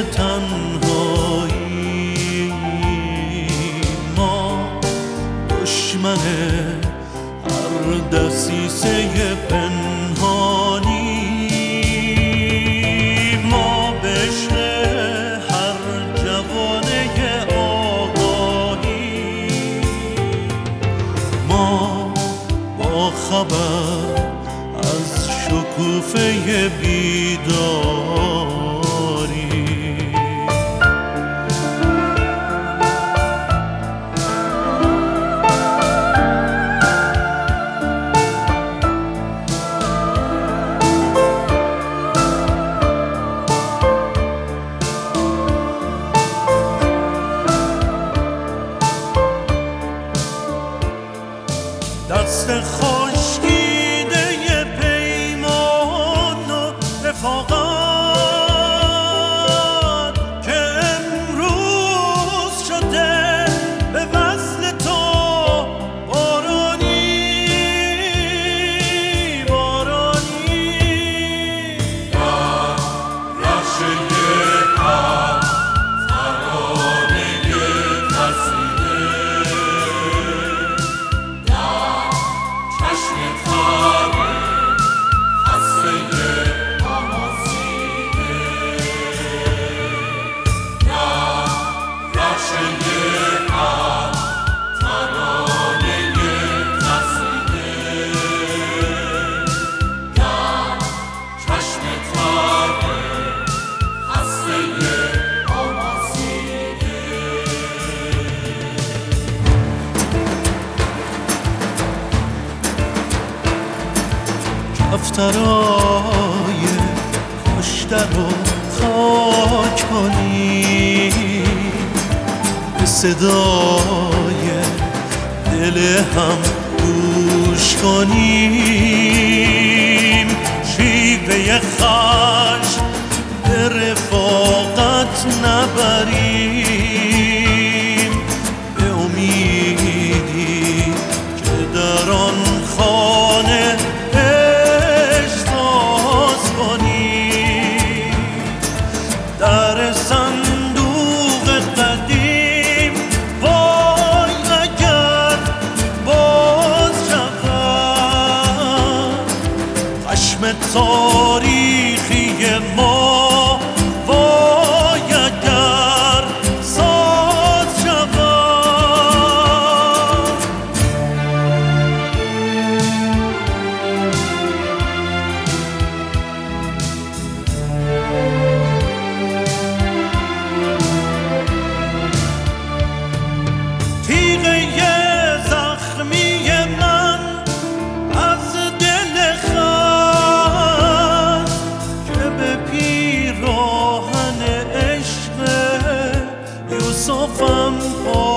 تنهایی ما دشمن هر دسیسه پنهانی ما بشر هر جوانه آگاهی ما با خبر از شکوفه بیداری دست خشکیده پیمان و رفاقت که امروز شده به وصل تو بارانی بارانی در رشه هم ترانه ترسیده دفترای کشته رو خاک کنیم به صدای دل هم گوش کنیم شیوه خشم به رفاقت نبریم به امیدی که در آن خانه در صندوق قدیم وای اگر باز شود خشم تاریخی ما وای اگر ساز شود صفم